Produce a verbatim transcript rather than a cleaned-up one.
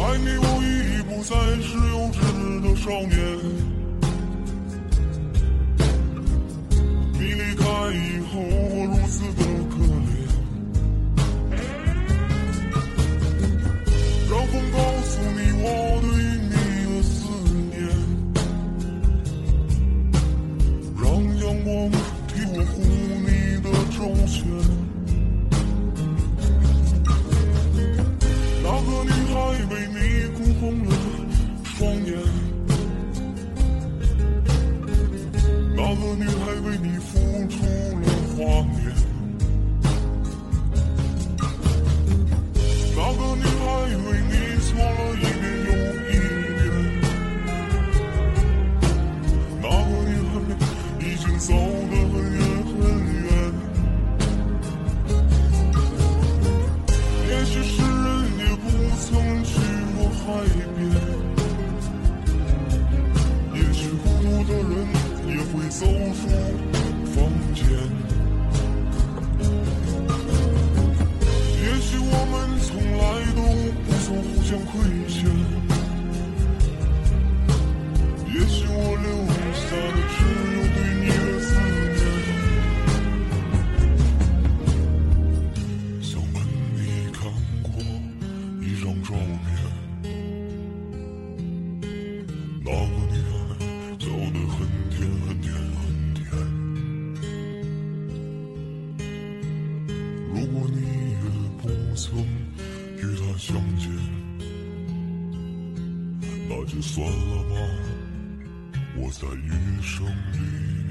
爱你我已不再是幼稚的少年，你离开以后我如此的可怜，让风告诉你我对你的思念，让阳光替我护你的周全。那个女孩为你哭红了双眼，那个女孩为你付出了画面，那个女孩为你错了一遍又一遍，那个女孩已经走得很远很远。也许诗人也不曾去过海边，也许孤独的人也会走出房间，也许我们从来都不曾互相亏欠，也许我留下的只有对你的思念。想问你看过一张照片，那个女孩笑得很甜很甜很甜，如果你也不曾与她相见，那就算了吧，我在余生里